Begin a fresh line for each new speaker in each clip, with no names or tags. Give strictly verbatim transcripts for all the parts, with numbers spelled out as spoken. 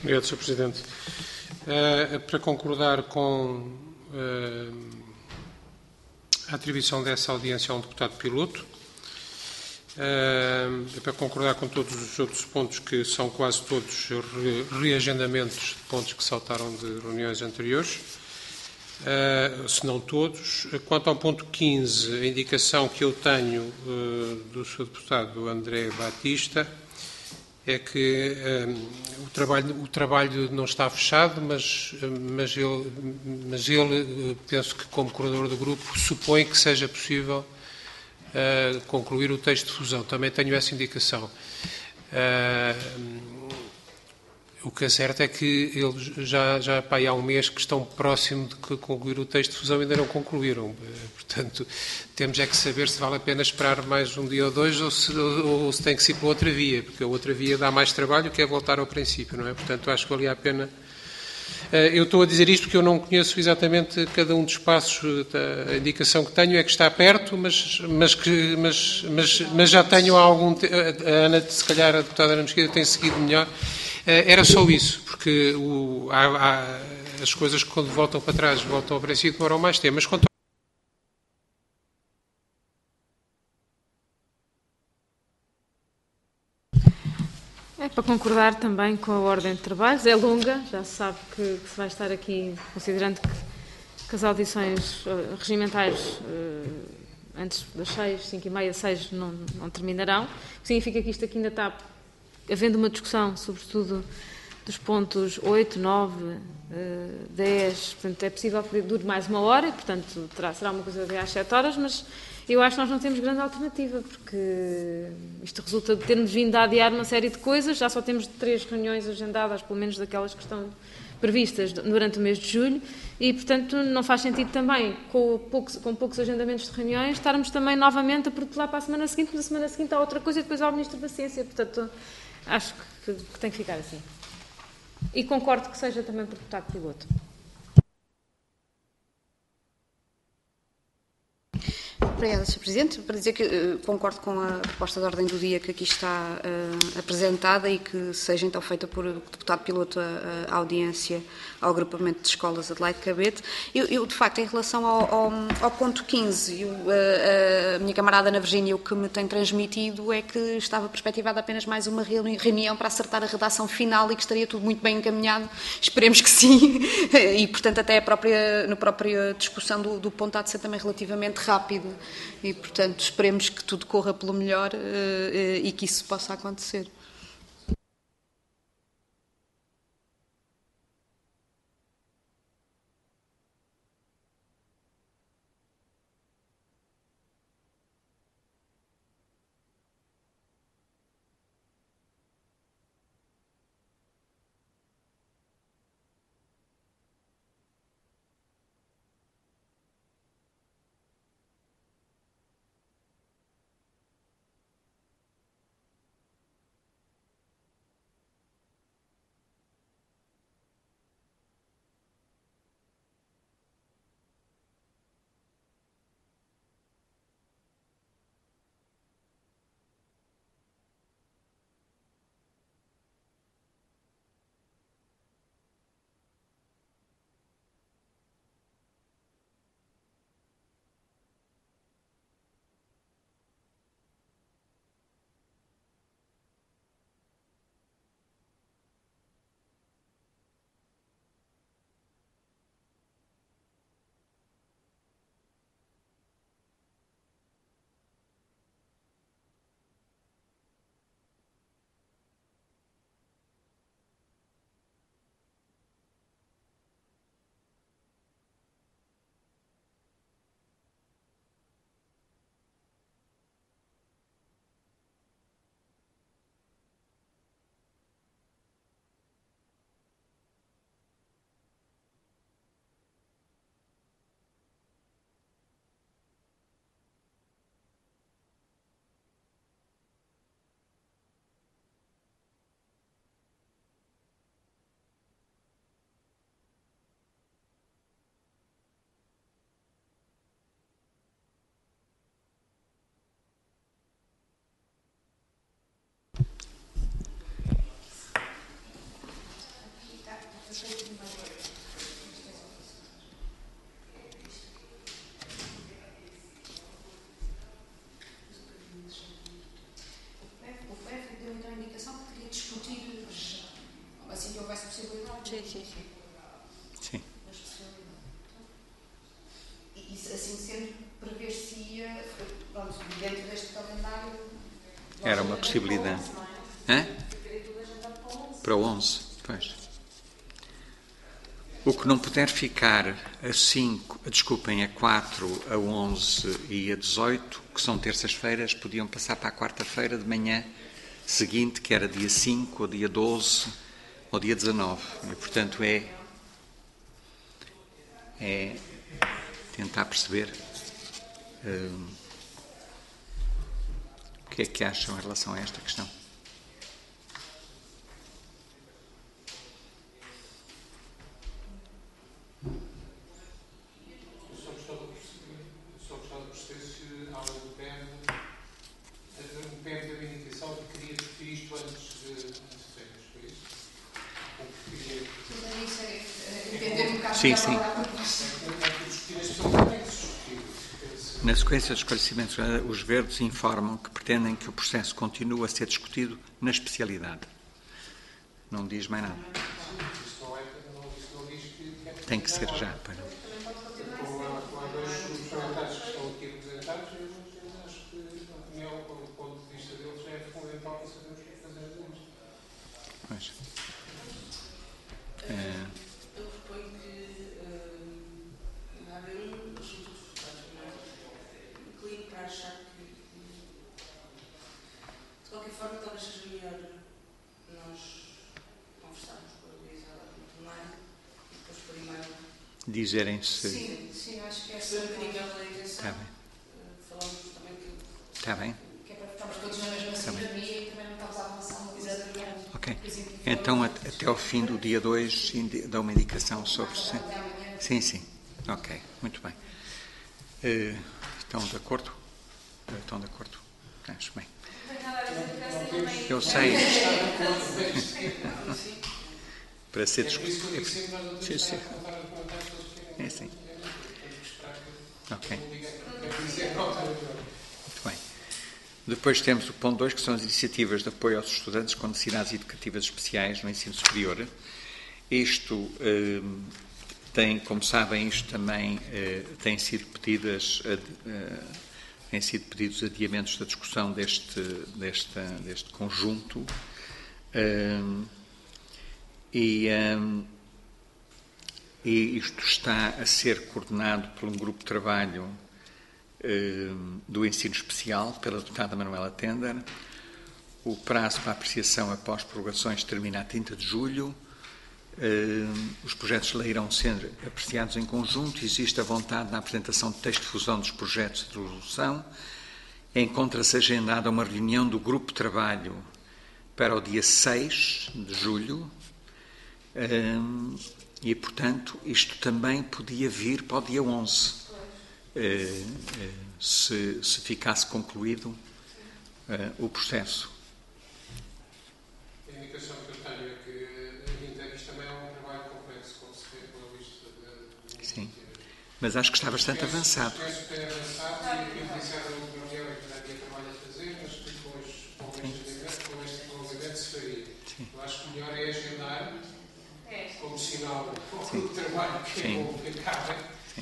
Obrigado, senhor Presidente. Uh, para concordar com uh, a atribuição dessa audiência a um deputado piloto, uh, para concordar com todos os outros pontos que são quase todos re reagendamentos de pontos que saltaram de reuniões anteriores, uh, se não todos. Quanto ao ponto quinze, a indicação que eu tenho uh, do senhor deputado André Batista é que um, o, trabalho, o trabalho não está fechado, mas, mas, ele, mas ele, penso que como coordenador do grupo, supõe que seja possível uh, concluir o texto de fusão. Também tenho essa indicação. Uh, o que é certo é que eles já, já pá, há um mês que estão próximo de concluir o texto de fusão e ainda não concluíram. Portanto, temos é que saber se vale a pena esperar mais um dia ou dois ou se, ou, ou se tem que ser para outra via, porque a outra via dá mais trabalho, que é voltar ao princípio, não é? Portanto, acho que valia a pena. Eu estou a dizer isto porque eu não conheço exatamente cada um dos passos. A indicação que tenho é que está perto, mas, mas, que, mas, mas, mas já tenho há algum tempo. A Ana, se calhar, a deputada Ana Mesquita tem seguido melhor. Era só isso, porque o, há, há, as coisas que quando voltam para trás voltam ao princípio demoram mais tempo. Mas quanto
É para concordar também com a ordem de trabalhos. É longa, já se sabe que, que se vai estar aqui, considerando que, que as audições uh, regimentais uh, antes das seis, cinco e meia, seis não, não terminarão. Significa que isto aqui ainda está havendo uma discussão, sobretudo dos pontos oito, nove, dez, portanto é possível que dure mais uma hora e, portanto, terá, será uma coisa de às sete horas, mas eu acho que nós não temos grande alternativa, porque isto resulta de termos vindo a adiar uma série de coisas, já só temos três reuniões agendadas, pelo menos daquelas que estão previstas durante o mês de julho, e, portanto, não faz sentido também, com poucos, com poucos agendamentos de reuniões, estarmos também novamente a protelar para a semana seguinte, na semana seguinte há outra coisa e depois há o Ministro da Ciência, portanto, acho que, que tem que ficar assim. E concordo que seja também por deputado piloto.
Obrigada, senhor Presidente. Para dizer que uh, concordo com a proposta de ordem do dia que aqui está uh, apresentada e que seja então feita por deputado piloto a, a audiência ao agrupamento de escolas Adelaide Cabete. Eu, eu, de facto, em relação ao, ao, ao ponto quinze, eu, uh, a minha camarada Ana Virgínia o que me tem transmitido é que estava perspectivada apenas mais uma reunião para acertar a redação final e que estaria tudo muito bem encaminhado. Esperemos que sim. E, portanto, até a própria, na própria discussão do, do ponto há de ser também relativamente rápido. E, portanto, esperemos que tudo corra pelo melhor uh, uh, e que isso possa acontecer.
uma possibilidade. Hã? Para onze, pois. O que não puder ficar a cinco, desculpem, a quatro, a onze e a dezoito, que são terças-feiras, podiam passar para a quarta-feira de manhã seguinte, que era dia cinco, ou dia doze, ou dia dezanove. E, portanto, é, é tentar perceber hum, o que é que acham em relação a esta questão. Sim, sim. Na sequência dos esclarecimentos, os verdes informam que pretendem que o processo continue a ser discutido na especialidade. Não diz mais nada. Tem que ser já, para não. Pois. É... Dizerem-se.
Sim, sim, acho que essa é a ligação.
Está bem.
Falamos também que.
Está bem.
Que é para ficarmos todos na mesma sintonia e também não estamos a avançar muito. Exatamente.
Ok. Então, até ao fim do dia dois, dá uma indicação sobre. Sim, sim. sim. Ok, muito bem. Uh, estão de acordo? Uh, estão de acordo? Acho bem. Eu sei. Para ser discutido. Sim, sim. É sim. Ok. Muito bem. Depois temos o ponto dois, que são as iniciativas de apoio aos estudantes com necessidades educativas especiais no ensino superior. Isto eh, tem, como sabem, isto também eh, tem sido pedidas, eh, têm sido pedidos adiamentos da discussão deste, desta, deste conjunto. Eh, e, eh, e isto está a ser coordenado por um grupo de trabalho eh, do ensino especial, pela deputada Manuela Tender. O prazo para apreciação após prorrogações termina a trinta de julho. Uh, os projetos de lei irão ser apreciados em conjunto. Existe a vontade na apresentação de texto de fusão dos projetos de resolução. Encontra-se agendada uma reunião do grupo de trabalho para o dia seis de julho uh, e, portanto, isto também podia vir para o dia onze, uh, uh, se, se ficasse concluído uh, o processo. Mas acho que está bastante avançado.
O processo tem avançado e eu disse à última reunião que ainda havia trabalho a fazer, mas que depois, com este prolongamento, se faria. Eu acho que o melhor é agendar, como sinal do trabalho que é bom que acabe,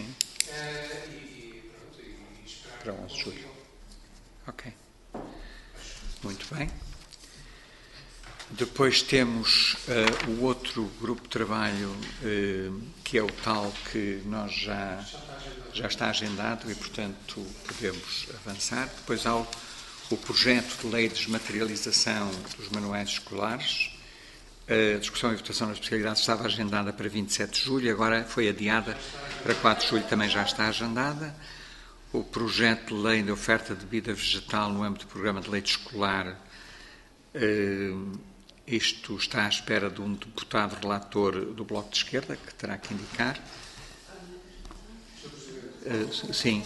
e pronto, e esperar
para onze de julho. Ok. Muito bem. Depois temos uh, o outro grupo de trabalho, uh, que é o tal que nós já, já está agendado e, portanto, podemos avançar. Depois há o, o projeto de lei de desmaterialização dos manuais escolares. A discussão e votação na especialidade estava agendada para vinte e sete de julho, agora foi adiada para quatro de julho, também já está agendada. O projeto de lei de oferta de bebida vegetal no âmbito do programa de leite escolar. Uh, Isto está à espera de um deputado relator do Bloco de Esquerda, que terá que indicar. Uh, sim.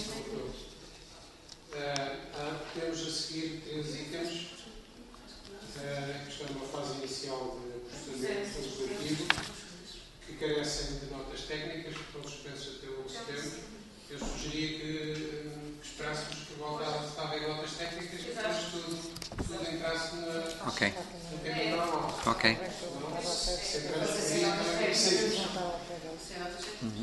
Uh, temos a seguir três itens, uh, que estão numa fase inicial de processamento legislativo, que carecem de notas técnicas, que estão suspensos até o de setembro. Eu sugeria que, que esperássemos que voltassem notas técnicas e depois tudo, tudo entrasse na...
Ok. Ok. Uhum.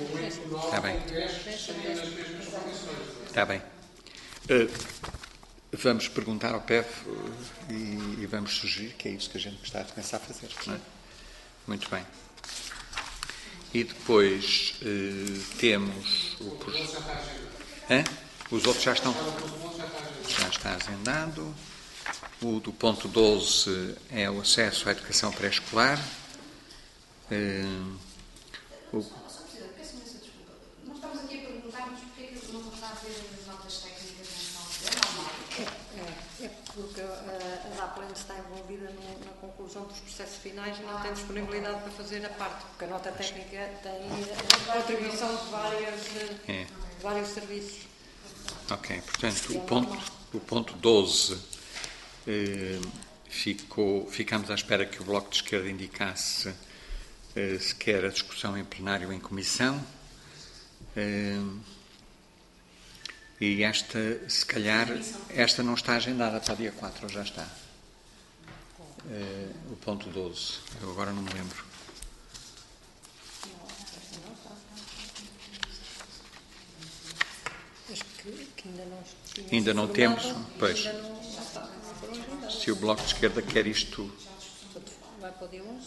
Está bem. Está bem. Uh, vamos perguntar ao P E F e, e vamos sugerir que é isso que a gente está a começar a fazer, não é? Muito bem. E depois eh, temos o projeto. Os outros já estão. Já está agendado. O do ponto doze é o acesso à educação pré-escolar. Eh, o...
Nós estamos aqui a perguntar-nos porque é que não está a haver notas técnicas em
É, é porque a, a DAPLAN está envolvida no, na conclusão dos processos finais e não tem disponibilidade para fazer a parte, porque a nota técnica tem a contribuição de várias,
É.
vários serviços.
Ok, portanto, o ponto, o ponto doze eh, ficou, ficamos à espera que o Bloco de Esquerda indicasse eh, se quer a discussão em plenário ou em comissão. Eh, e esta, se calhar, esta não está agendada para o dia quatro, ou já está? Eh, o ponto doze, eu agora não me lembro.
Acho que, que ainda não,
Ainda não temos,
formado,
pois.
Ainda não, não está, não foram agendadas.
Se o Bloco de Esquerda quer isto,
Vai para o dia onze?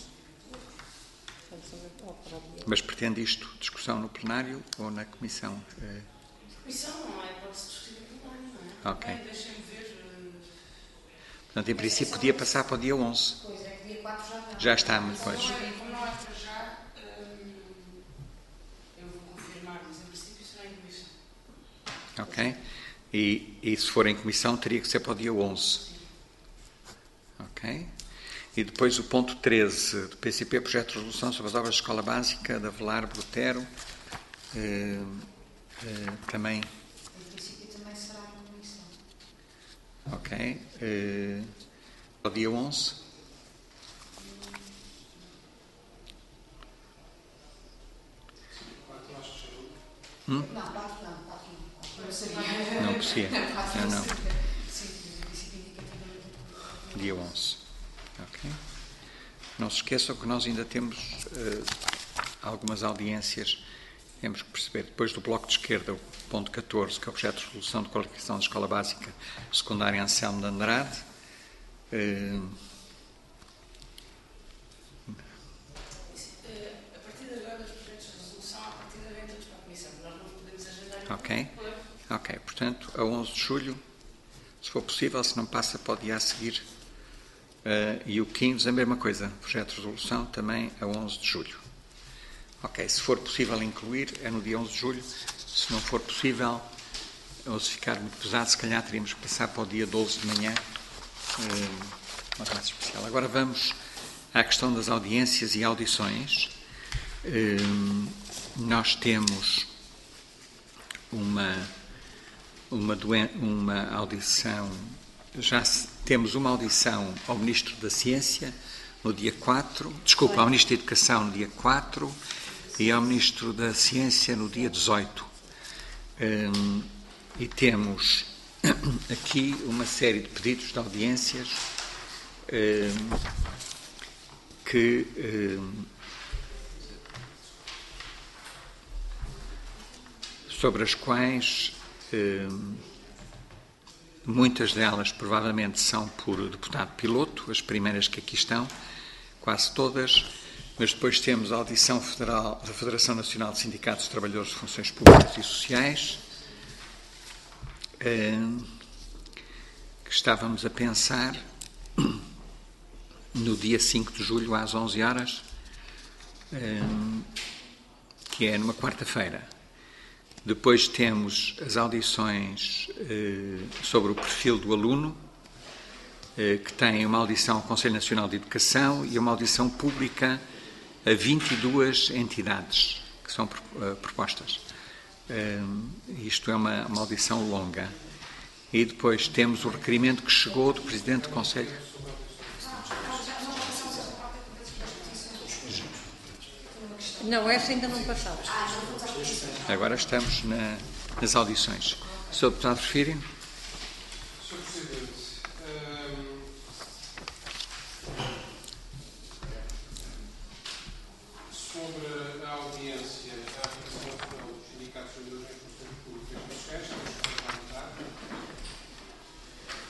Ou para o dia
mas pretende isto, discussão no plenário ou na comissão? Eh,
Comissão não é, pode-se discutir em plenário, não é?
Ok.
Bem, deixem-me ver.
Portanto, em princípio, podia passar para o dia onze.
Pois é, que dia quatro já não.
Já está, mas depois.
Como não é para já, hum, eu vou confirmar, mas em princípio será em comissão.
Ok? E, e se for em comissão, teria que ser para o dia onze. Ok? E depois o ponto treze do P C P, projeto de resolução sobre as obras de escola básica da Velar Brutero. Eh, eh, também.
Em princípio também será em comissão.
Ok? Eh, ao dia onze. Hum?
Não, quatro não, quatro não. Não sabia.
Não precisa. Não, não.
Sim, em princípio indicativamente.
Dia onze. Ok? Não se esqueçam que nós ainda temos eh, algumas audiências. Temos que perceber, depois do Bloco de Esquerda, o ponto catorze, que é o projeto de resolução de qualificação da escola básica secundária Anselmo de Andrade. Eh,
A partir de agora, os projetos de resolução, a partir de agora, todos para a comissão. Nós não podemos agendar.
ok? Ok, portanto, a onze de julho, se for possível, se não passa para o dia a seguir. Uh, e o quinze, a mesma coisa, projeto de resolução, também a onze de julho. Ok, se for possível incluir, é no dia onze de julho. Se não for possível, ou se ficar muito pesado, se calhar teríamos que passar para o dia doze de manhã, uh, uma classe especial. Agora vamos à questão das audiências e audições. Uh, nós temos uma, uma, doen- uma audição... Já temos uma audição ao Ministro da Ciência no dia quatro, desculpa, ao Ministro da Educação no dia quatro e ao Ministro da Ciência no dia dezoito. Hum, e temos aqui uma série de pedidos de audiências hum, que hum, sobre as quais hum, muitas delas, provavelmente, são por deputado piloto, as primeiras que aqui estão, quase todas, mas depois temos a audição federal da Federação Nacional de Sindicatos de Trabalhadores de Funções Públicas e Sociais, que estávamos a pensar no dia cinco de julho, às onze horas, que é numa quarta-feira. Depois temos as audições eh, sobre o perfil do aluno, eh, que tem uma audição ao Conselho Nacional de Educação e uma audição pública a vinte e duas entidades que são uh, propostas. Uh, isto é uma, uma audição longa. E depois temos o requerimento que chegou do Presidente do Conselho.
Não, essa ainda não passamos.
Agora estamos na, nas audições. senhor Deputado Porfírio.
senhor Presidente, hum, sobre a audiência da Federação dos Sindicatos de Trabalhadores em Funções Públicas e Sociais, estamos a votar.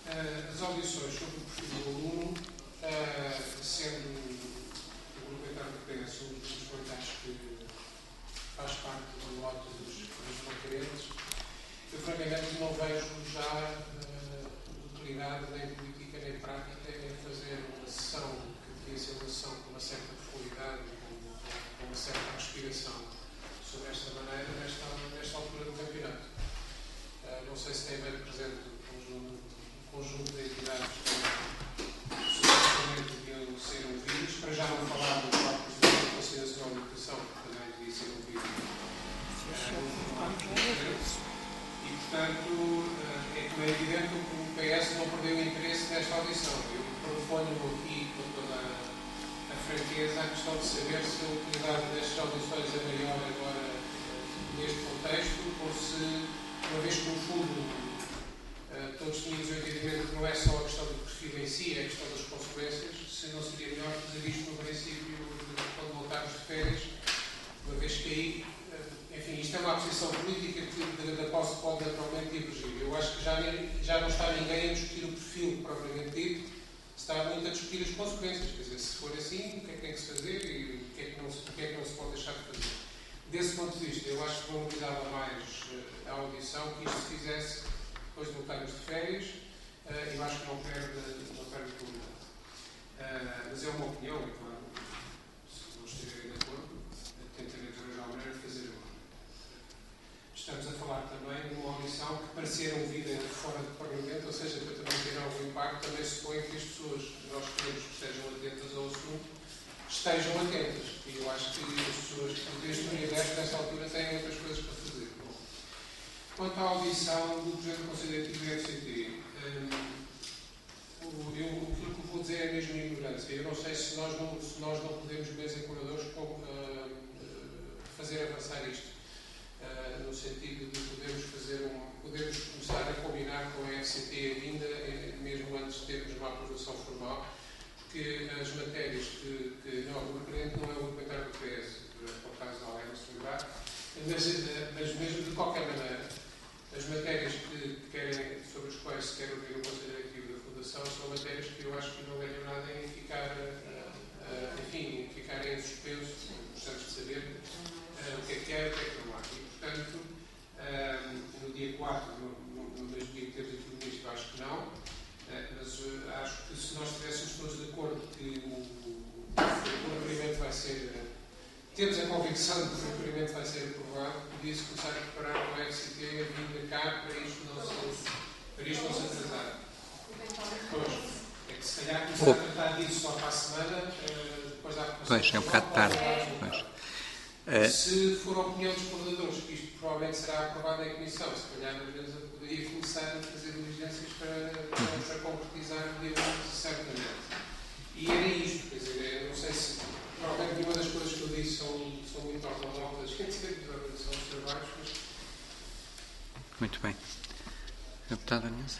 As audições sobre o perfil do aluno, sendo o grupo interno do P S um dos parlamentares que faz parte do lote dos concorrentes, eu francamente não vejo já utilidade nem política nem prática em fazer uma sessão que devia ser uma sessão com uma certa profundidade, com, com uma certa respiração sobre esta maneira, nesta, nesta altura do campeonato. Não sei se tem bem presente um conjunto de entidades que supostamente deviam ser ouvidas, para já não falar do próprio Presidente do Conselho Nacional de Educação, que também devia ser ouvido. E, portanto, é como é evidente que o P S não perdeu interesse nesta audição. Eu proponho aqui, com toda a franqueza, a questão de saber se a utilidade destas audições é maior agora neste contexto, ou se, uma vez que, no fundo, todos tínhamos o entendimento que não é só a questão do perfil em si, é a questão das consequências, se não seria melhor fazer isto no princípio, quando voltarmos de férias, uma vez que aí, enfim, isto é uma posição política que da qual se pode naturalmente divergir. Eu acho que já, já não está ninguém a discutir o perfil propriamente dito, está muito a discutir as consequências, quer dizer, se for assim, o que é que tem que se fazer e o que é que não se, o que é que não se pode deixar de fazer. Desse ponto de vista, eu acho que valorizava mais a audição que isto se fizesse depois de voltarmos de férias. Eu acho que não perde, não perde qualidade. Mas é uma opinião, e claro, se não estiverem de acordo, tentarei arranjar a maneira de fazer agora. Estamos a falar também de uma audição que, para ser ouvida fora do Parlamento, ou seja, para também ter algum impacto, também se supõe que as pessoas que nós queremos que estejam atentas ao assunto estejam atentas. E eu acho que as pessoas que desde o dia dez, nesta altura, têm outras coisas para fazer. Bom, quanto à audição do Presidente do Conselho Diretivo do F C T, hum, eu, o que eu vou dizer é mesmo ignorância. Eu não sei se nós não, se nós não podemos, mesa com oradores, uh, fazer avançar isto. Uh, no sentido de podermos fazer um, podermos começar a combinar com a F C T a vinda, mesmo antes de termos uma aprovação formal, porque as matérias que, que não, o referente não é o comentário do P S, por caso de alguém não se lembrar, mas, mas mesmo de qualquer maneira, as matérias que querem, sobre as quais se quer ouvir o Conselho Diretivo da Fundação são matérias que eu acho que não ganham nada em ficar, uh, enfim, ficar em suspenso, gostamos de saber uh, o que é que é, o que é que não há. E, portanto, uh, no dia quatro, no, no, no mesmo dia que temos aqui o Ministro, acho que não, uh, mas uh, acho que se nós estivéssemos todos de acordo que o, o requerimento vai ser, uh, temos a convicção de que o requerimento vai ser aprovado, podia-se começar a preparar com a F C T a vinda cá para isto não se, para isto não se atrasar. Pois, é que se calhar começar a tratar disso só para a semana, uh, depois da aprovação.
Pois, é um bocado tarde. Pois.
Se for a opinião dos coordenadores, que isto provavelmente será aprovado em comissão, se calhar às vezes eu poderia começar a fazer diligências para, para, para concretizar o dia onze, certamente. E era isto, quer dizer, eu não sei se, provavelmente nenhuma das coisas que eu disse são, são muito ortodoxas, quer dizer, da organização dos trabalhos, mas...
Muito bem. Deputada Nilza?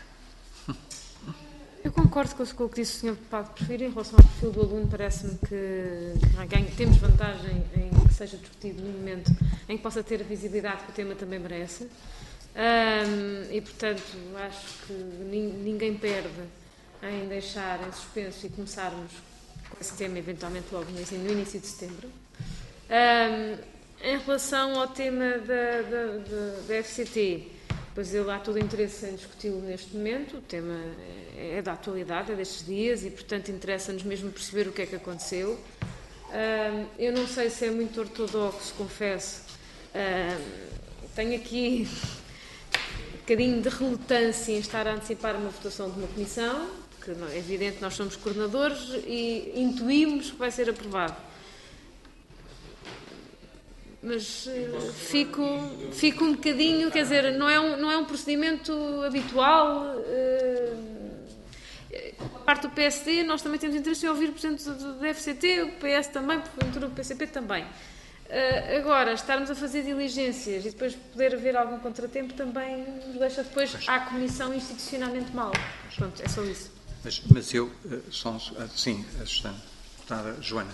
Eu concordo com o que disse o senhor Deputado Porfírio. Em relação ao perfil do aluno, parece-me que, que temos vantagem em que seja discutido no momento em que possa ter a visibilidade que o tema também merece. Um, e, portanto, acho que ninguém perde em deixar em suspenso e começarmos com esse tema, eventualmente, logo no início de setembro. Um, em relação ao tema da, da, da, da F C T, pois ele há todo o interesse em discuti-lo neste momento, o tema é da atualidade, é destes dias e, portanto, interessa-nos mesmo perceber o que é que aconteceu. Eu não sei se é muito ortodoxo, confesso. Tenho aqui um bocadinho de relutância em estar a antecipar uma votação de uma comissão, que é evidente que nós somos coordenadores e intuímos que vai ser aprovado. Mas uh, fico, fico um bocadinho, quer dizer, não é um, não é um procedimento habitual. Uh, a parte do P S D, nós também temos interesse em ouvir o Presidente do F C T, o P S também, o P C P também. Uh, agora, estarmos a fazer diligências e depois poder haver algum contratempo também nos deixa depois à Comissão institucionalmente mal. Pronto, é só isso.
Mas, mas eu, só, sim, a deputada Joana,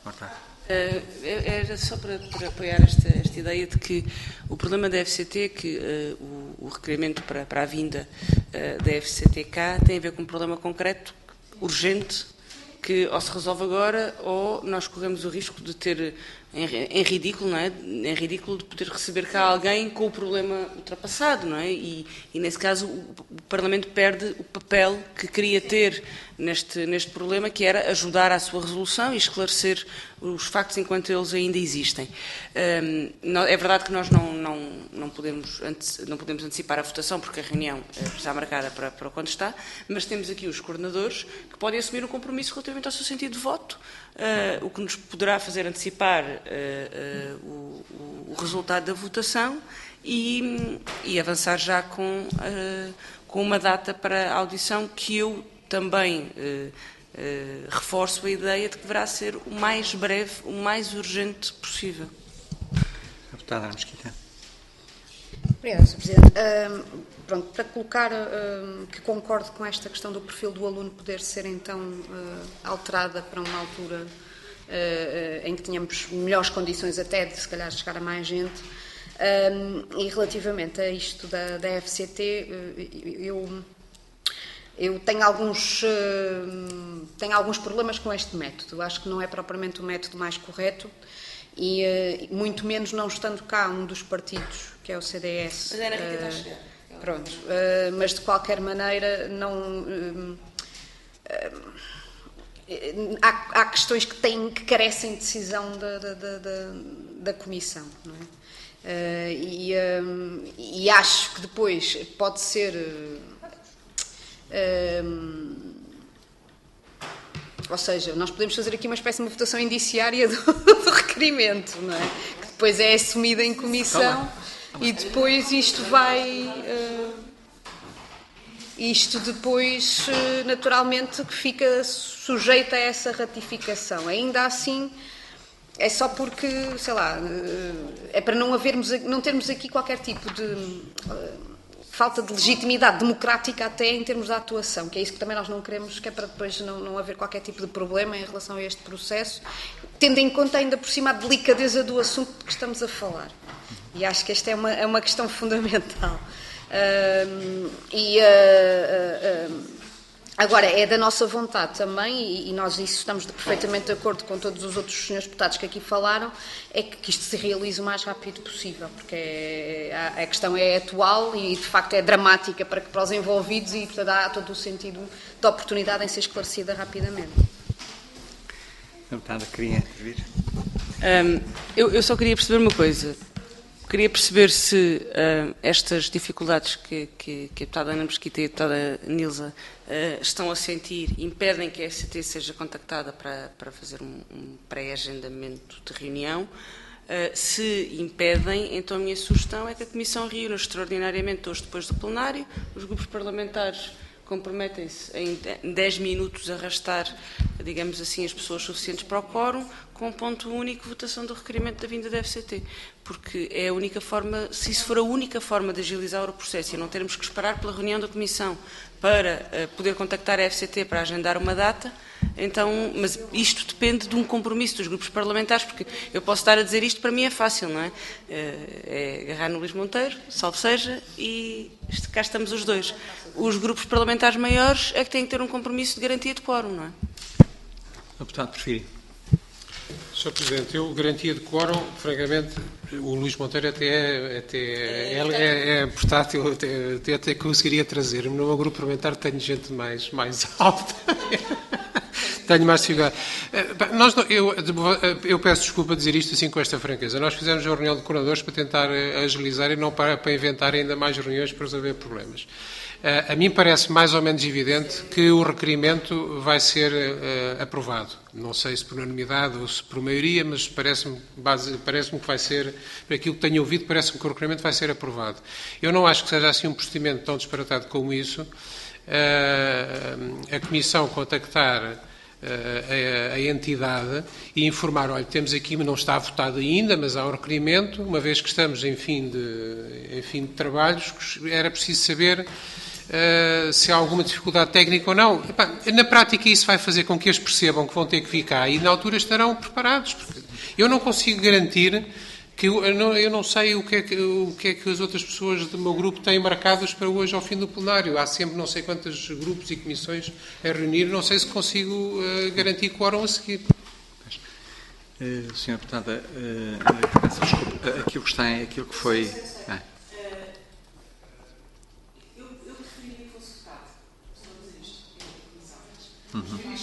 Marta.
Uh, era só para, para apoiar esta, esta ideia de que o problema da F C T é que uh, o, o requerimento para, para a vinda uh, da F C T cá tem a ver com um problema concreto, urgente, que ou se resolve agora ou nós corremos o risco de ter em, em ridículo, não é? Em ridículo de poder receber cá alguém com o problema ultrapassado, não é? E, e nesse caso o, o Parlamento perde o papel que queria ter neste, neste problema, que era ajudar à sua resolução e esclarecer os factos enquanto eles ainda existem. Um, é verdade que nós não, não, não, podemos, não podemos antecipar a votação, porque a reunião está marcada para, para quando está, mas temos aqui os coordenadores que podem assumir um compromisso relativamente ao seu sentido de voto, uh, o que nos poderá fazer antecipar uh, uh, o, o resultado da votação e, e avançar já com, uh, com uma data para a audição que eu também uh, uh, reforço a ideia de que deverá ser o mais breve, o mais urgente possível.
Deputada Mesquita.
Obrigada, senhor Presidente. Uh, pronto, para colocar uh, que concordo com esta questão do perfil do aluno poder ser então uh, alterada para uma altura uh, uh, em que tenhamos melhores condições até de se calhar chegar a mais gente. Uh, e relativamente a isto da, da F C T, uh, eu... Eu tenho alguns, uh, tenho alguns problemas com este método. Acho que não é propriamente o método mais correto e, uh, muito menos não estando cá um dos partidos, que é o C D S.
Mas era que uh, chegar.
Pronto. Uh, mas, de qualquer maneira, não... Uh, uh, há, há questões que, têm, que carecem de decisão da, da, da, da Comissão, não é? Uh, e, uh, e acho que depois pode ser... Uh, Um, ou seja, nós podemos fazer aqui uma espécie de uma votação indiciária do, do requerimento, não é? Que depois é assumida em comissão e depois isto vai uh, isto depois uh, naturalmente que fica sujeito a essa ratificação. Ainda assim é só porque, sei lá, uh, é para não havermos, não termos aqui qualquer tipo de uh, falta de legitimidade democrática até em termos de atuação, que é isso que também nós não queremos, que é para depois não, não haver qualquer tipo de problema em relação a este processo, tendo em conta ainda por cima a delicadeza do assunto de que estamos a falar. E acho que esta é uma, é uma questão fundamental. Uh, e... Uh, uh, uh, Agora, é da nossa vontade também, e nós isso estamos perfeitamente de acordo com todos os outros senhores deputados que aqui falaram, é que isto se realize o mais rápido possível, porque é, a questão é atual e, de facto, é dramática para, para os envolvidos e, portanto, há todo o sentido de oportunidade em ser esclarecida rapidamente.
A deputada queria intervir?
Um, eu, eu só queria perceber uma coisa. Queria perceber se uh, estas dificuldades que, que, que a deputada Ana Mesquita e a deputada Nilza uh, estão a sentir impedem que a F C T seja contactada para, para fazer um, um pré-agendamento de reunião. Uh, se impedem, então a minha sugestão é que a Comissão reúna extraordinariamente hoje depois do plenário, os grupos parlamentares comprometem-se em dez minutos a arrastar, digamos assim, as pessoas suficientes para o quórum, com um ponto único, votação do requerimento da vinda da F C T. Porque é a única forma, se isso for a única forma de agilizar o processo e não termos que esperar pela reunião da Comissão para uh, poder contactar a F C T para agendar uma data, então, mas isto depende de um compromisso dos grupos parlamentares, porque eu posso estar a dizer isto, para mim é fácil, não é? Uh, é agarrar no Luís Monteiro, salve seja, e cá estamos os dois. Os grupos parlamentares maiores é que têm que ter um compromisso de garantia de quórum, não é?
Deputado, prefere?
senhor Presidente, eu, garantia de quórum, francamente, o Luís Monteiro até é, até é, é, é portátil, até, até, até conseguiria trazer. No meu grupo parlamentar tenho gente mais, mais alta. Tenho mais figura. Nós, eu, eu peço desculpa de dizer isto assim com esta franqueza. Nós fizemos uma reunião de coordenadores para tentar agilizar e não para, para inventar ainda mais reuniões para resolver problemas. A mim parece mais ou menos evidente que o requerimento vai ser uh, aprovado. Não sei se por unanimidade ou se por maioria, mas parece-me parece que vai ser, por aquilo que tenho ouvido, parece-me que o requerimento vai ser aprovado. Eu não acho que seja assim um procedimento tão disparatado como isso. Uh, a Comissão contactar uh, a, a entidade e informar, olha, temos aqui, não está votado ainda, mas há um requerimento, uma vez que estamos em fim de, em fim de trabalhos, era preciso saber uh, se há alguma dificuldade técnica ou não. Epá, na prática isso vai fazer com que eles percebam que vão ter que vir cá e na altura estarão preparados. Porque eu não consigo garantir que eu não, eu não sei o que, é que, o que é que as outras pessoas do meu grupo têm marcadas para hoje ao fim do plenário. Há sempre não sei quantos grupos e comissões a reunir, não sei se consigo uh, garantir quórum a seguir.
Uh, senhora Deputada, uh, peço desculpa, uh, aquilo que está é aquilo que foi... Ah.
Eu, eu preferia que fosse votado, se não fazer isto, em comissão.
Uhum.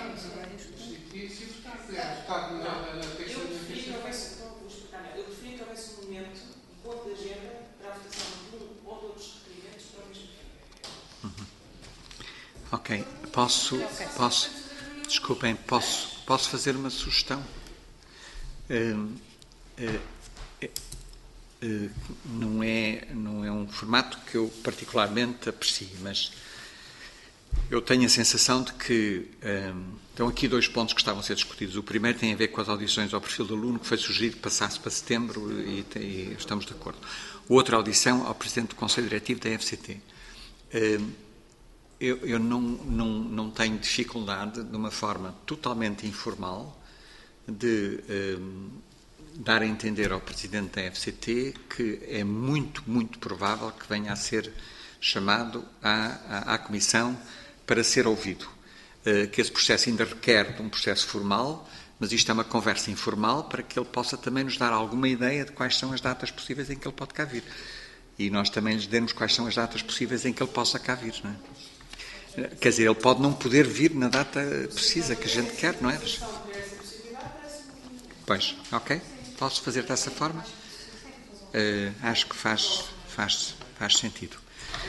Eu preferia que houvesse um momento, um ponto de agenda, para a votação de um ou de outros requerimentos para o mesmo fim.
Uhum. Ok, posso, posso, desculpem, posso, posso fazer uma sugestão? Uh, uh, uh, uh, não é, não é um formato que eu particularmente aprecio, mas eu tenho a sensação de que um, estão aqui dois pontos que estavam a ser discutidos. O primeiro tem a ver com as audições ao perfil do aluno, que foi sugerido que passasse para setembro e, e estamos de acordo. O outro, a audição ao Presidente do Conselho Diretivo da F C T. Um, eu eu não, não, não tenho dificuldade, de uma forma totalmente informal, de um, dar a entender ao Presidente da F C T que é muito, muito provável que venha a ser chamado à, à, à Comissão para ser ouvido. Uh, que esse processo ainda requer de um processo formal, mas isto é uma conversa informal para que ele possa também nos dar alguma ideia de quais são as datas possíveis em que ele pode cá vir. E nós também lhes demos quais são as datas possíveis em que ele possa cá vir, não é? Quer dizer, ele pode não poder vir na data precisa que a gente quer, não é? Pois, ok. Posso fazer dessa forma? Uh, acho que faz, faz, faz sentido.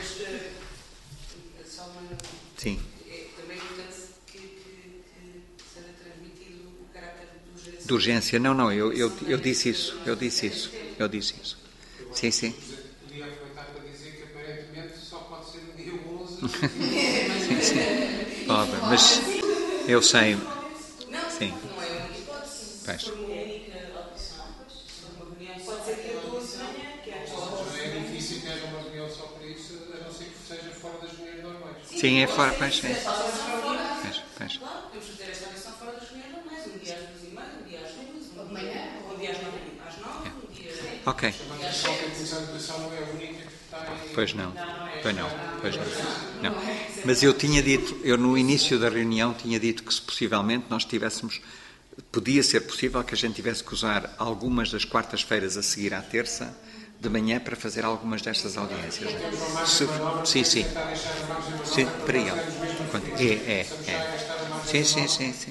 Sim.
Também é importante que, que, que seja transmitido o caráter de urgência.
De urgência, não, não, eu, eu, eu disse isso, eu disse isso, eu disse isso. Sim, sim.
Podia aproveitar para dizer que aparentemente só pode ser no dia onze.
Sim, sim. Pode, mas eu sei. Sim.
Não é uma hipótese.
Pois.
Se for uma única opção, uma reunião pode ser dia doze de manhã, que é
Não é difícil ter uma reunião só para isso, a não ser que seja fora das reuniões normais.
Sim, é fora, pois, sim. Pois, pois.
Claro, podemos fazer esta audição fora das reuniões normais, um dia às duas e meia, um dia às duas, um dia, um dia às nove, às nove, um dia...
Ok.
Mas a questão que a Comissão de Educação não é a única que está em...
Pois não, pois não, pois não. não. Mas eu tinha dito, eu no início da reunião tinha dito que se possivelmente nós tivéssemos, podia ser possível que a gente tivesse que usar algumas das quartas-feiras a seguir à terça, de manhã, para fazer algumas destas audiências. Se, sim, sim. Sim, para ele. É, é, é. Sim, sim, sim, sim.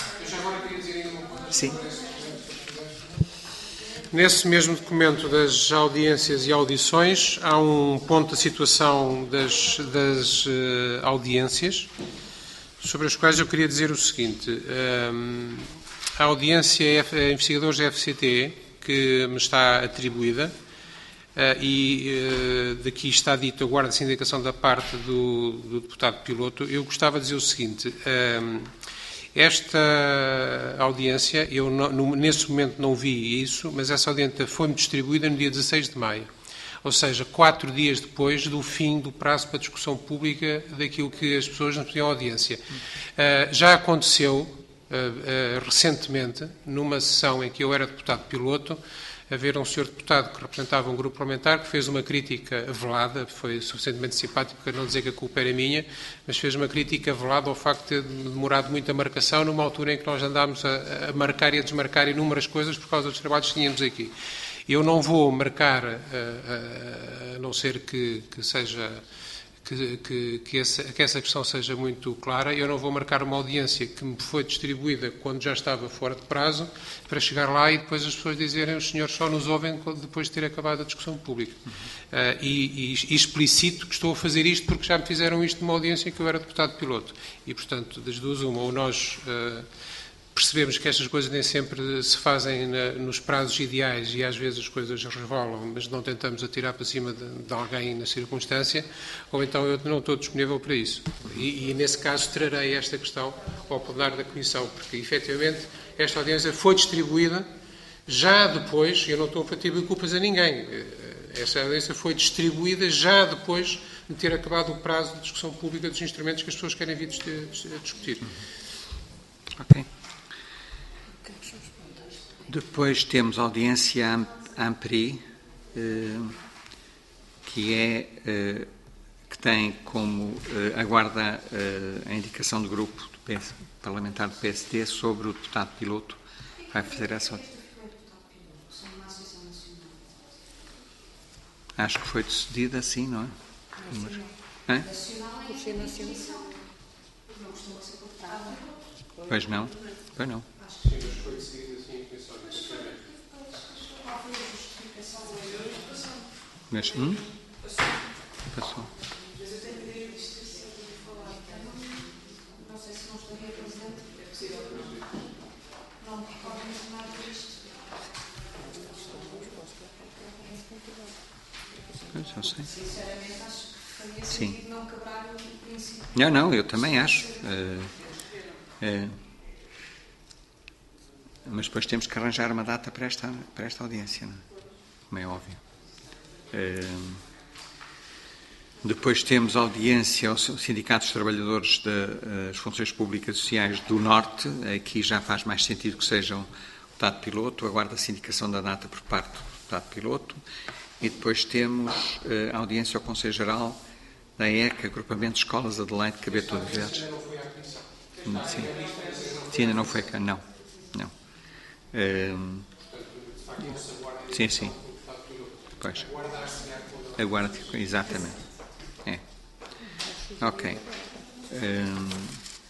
Sim.
Nesse mesmo documento das audiências e audições, há um ponto da situação das, das uh, audiências, sobre as quais eu queria dizer o seguinte. Um, a audiência F, a investigadores da F C T, que me está atribuída, uh, e uh, daqui está dito, aguardo essa indicação da parte do, do deputado piloto, eu gostava de dizer o seguinte. Um, Esta audiência, eu não, no, nesse momento não vi isso, mas essa audiência foi-me distribuída no dia dezasseis de maio. Ou seja, quatro dias depois do fim do prazo para discussão pública daquilo que as pessoas nos pediam audiência. Uh, já aconteceu, uh, uh, recentemente, numa sessão em que eu era deputado piloto, haver um senhor deputado que representava um grupo parlamentar que fez uma crítica velada, foi suficientemente simpático para não dizer que a culpa era minha, mas fez uma crítica velada ao facto de ter demorado muito a marcação, numa altura em que nós andámos a, a marcar e a desmarcar inúmeras coisas por causa dos trabalhos que tínhamos aqui. Eu não vou marcar, a, a, a não ser que, que seja... Que, que, que, essa, que essa questão seja muito clara, eu não vou marcar uma audiência que me foi distribuída quando já estava fora de prazo, para chegar lá e depois as pessoas dizerem os senhores só nos ouvem depois de ter acabado a discussão pública. Uhum. Uh, e, e, e explicito que estou a fazer isto porque já me fizeram isto numa audiência em que eu era deputado piloto. E, portanto, das duas, uma, ou nós... Uh, percebemos que estas coisas nem sempre se fazem na, nos prazos ideais e às vezes as coisas resvalam, mas não tentamos atirar para cima de, de alguém na circunstância, ou então eu não estou disponível para isso. E, e nesse caso trarei esta questão ao plenário da Comissão, porque efetivamente esta audiência foi distribuída já depois, eu não estou a atribuir culpas a ninguém, Essa audiência foi distribuída já depois de ter acabado o prazo de discussão pública dos instrumentos que as pessoas querem vir discutir.
Ok. Depois temos a audiência Ampri, que é que tem como aguarda a indicação do grupo do P S, parlamentar do P S D sobre o deputado piloto. Vai fazer essa. Acho que foi decidido assim, não é? Mas,
Nacional.
pois não, pois não. Mas, hum? Passou.
Não sei se não estou aqui, Presidente. É possível que não. Não me recordo muito nada disto.
Pois, eu sei.
Sinceramente, acho que faria
Sim.
sentido não quebrar o princípio.
Não, não, eu também acho. Uh, uh, mas depois temos que arranjar uma data para esta, para esta audiência, não é? Como é óbvio. Uh, depois temos audiência aos Sindicatos de Trabalhadores das Funções Públicas e Sociais do Norte. Aqui já faz mais sentido que sejam o deputado piloto. Aguarda a sindicação da data por parte do deputado piloto. E depois temos uh, audiência ao Conselho Geral da E C A, Agrupamento de Escolas Adelaide, Cabeto de Verdes. Sim. Sim, ainda não foi cá, não. não. Uh, sim, sim. Pois. Aguarda, exatamente. É. Ok. Uh,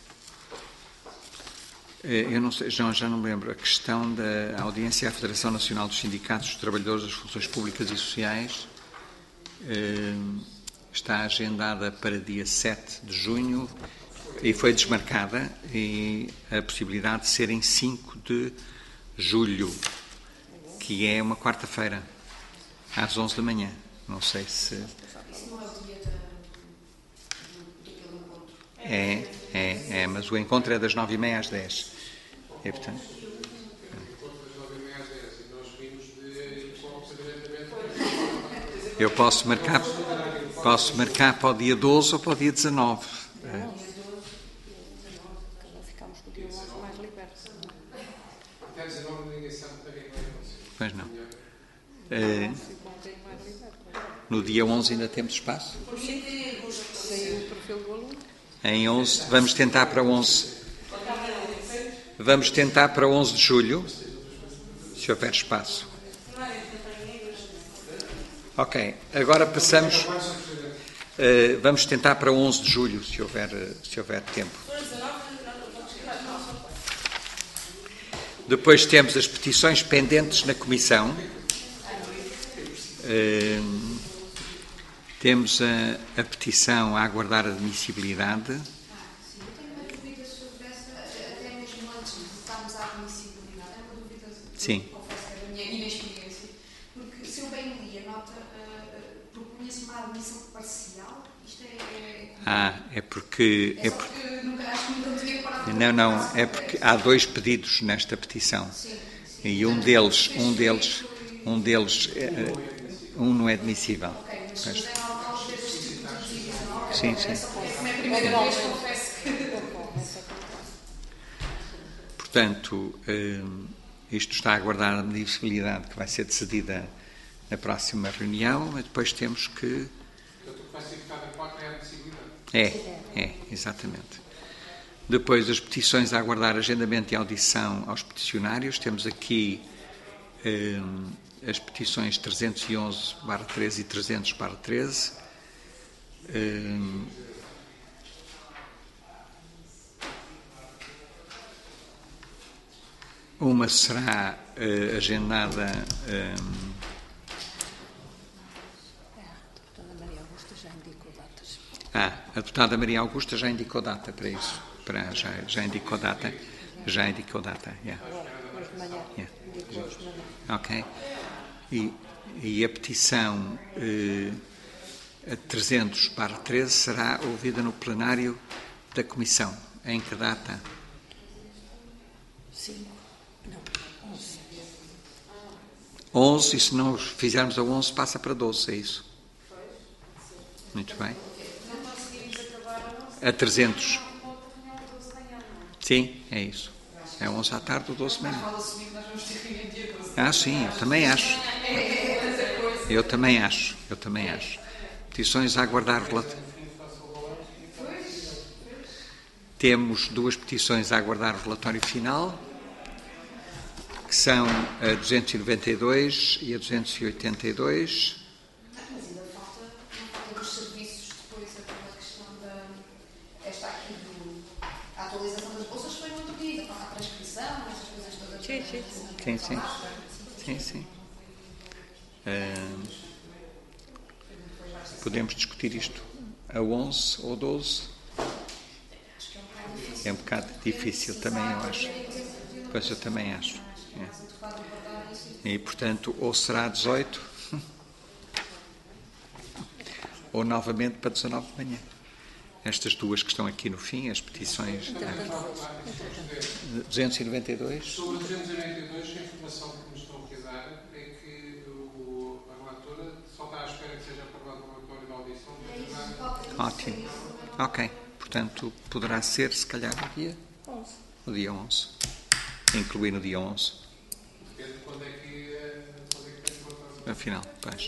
eu não sei, já, já não me lembro. A questão da audiência à Federação Nacional dos Sindicatos dos Trabalhadores das Funções Públicas e Sociais uh, está agendada para dia sete de junho e foi desmarcada, e a possibilidade de ser em cinco de julho, que é uma quarta-feira, às onze da manhã. Não sei se...
Isso não é o dia daquele encontro.
É, é, é, mas o encontro é das nove e meia às dez. E, portanto... Eu posso marcar, posso marcar para o dia doze ou para o dia dezanove.
Ficamos com o dia onze mais libertos.
Pois não. É, no dia onze ainda temos espaço?
Saiu o perfil do aluno.
Em onze, vamos tentar para onze. Vamos tentar para onze de julho, se houver espaço. Ok, agora passamos. Uh, vamos tentar para onze de julho, se houver, se houver tempo. Depois temos as petições pendentes na Comissão. Uh, temos a, a petição a aguardar a admissibilidade.
Ah, sim, eu tenho uma dúvida sobre essa, até mesmo antes de estarmos à admissibilidade. É uma dúvida,
Sim.
confesso que é da minha inexperiência, porque se eu bem li a nota, uh, uh, propunha-se uma admissão parcial. Isto é. é
Ah, é porque.
É
É
só
porque
porque nunca, acho que nunca tinha parado.
não, não, é porque há dois pedidos nesta petição.
Sim, sim.
E um deles, um deles, um deles, um não é admissível.
Ok, mas
Pois.
é normal ver este tipo de divisão.
Sim, sim.
Como é a primeira vez, confesso que.
Portanto, isto está a aguardar a admissibilidade que vai ser decidida na próxima reunião, mas depois temos que...
Portanto, o que vai ser ficado em quatro é a admissibilidade.
É, é, exatamente. Depois, as petições a aguardar agendamento e audição aos peticionários. Temos aqui hum, as petições trezentos e onze barra treze e trezentos barra treze. Hum, uma será uh, agendada... Hum,
A Maria Augusta já indicou datas.
Ah, a deputada Maria Augusta já indicou data para isso. Para, já, já indicou data. Já indicou data, yeah.
Hoje de manhã.
Yeah.
Indicou hoje de manhã.
Ok. E, e a petição eh, a trezentos barra treze será ouvida no plenário da Comissão. Em que data?
cinco. Não, onze.
onze, e se não fizermos a onze, passa para doze, é isso? Muito bem. A trezentos. Sim, é isso. É onze à tarde, o doze de manhã. Ah, sim, eu também acho. Eu também acho, eu também acho. Petições a aguardar relatório. Temos duas petições a aguardar o relatório final, que são a duzentos e noventa e dois e a duzentos e oitenta e dois.
Mas ainda falta, não falta dos serviços, depois aquela questão da. Esta aqui do. A atualização das bolsas foi muito pedida, a transcrição, essas coisas todas.
Sim, sim.
Sim, sim. Sim, sim. Uh, podemos discutir isto a onze ou doze. É um bocado difícil também, eu acho. Pois eu também acho. É. E, portanto, ou será dezoito, ou novamente para dezanove de manhã. Estas duas que estão aqui no fim, as petições. duzentos e noventa e dois.
Sobre duzentos e noventa e dois, a informação que me estão aqui a dar é que o, a relatora só está à espera que seja aprovado o relatório da audição.
Ótimo. Ok. Portanto, poderá ser, se calhar, no dia onze. No dia onze. Incluir no dia onze.
Depende de quando é que, quando é que tem que votar.
Afinal, pois.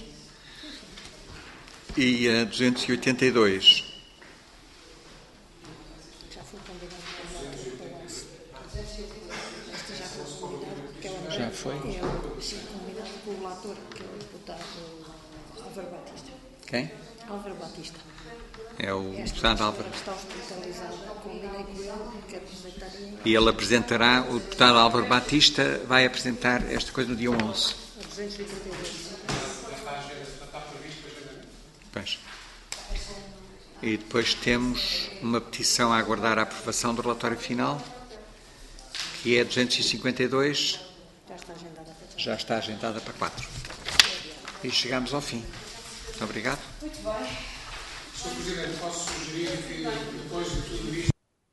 E a duzentos e oitenta e dois.
Já foi combinado para o onze. Esta já foi combinado porque ela
Já foi?
É o sim, combinado com o relator, que é o deputado Álvaro Batista.
Quem?
Álvaro Batista.
É o
Esta
deputado Álvaro.
está hospitalizado. Combinei com ele porque apresentaria.
E ele apresentará, o deputado Álvaro Batista vai apresentar esta coisa no dia onze.
A duzentos e oitenta e dois.
Pois. E depois temos uma petição a aguardar a aprovação do relatório final, que é duzentos e cinquenta e dois.
Já está agendada para
Já está agendada para quatro. E chegamos ao fim. Muito obrigado.
senhor Presidente, posso sugerir que depois de tudo isto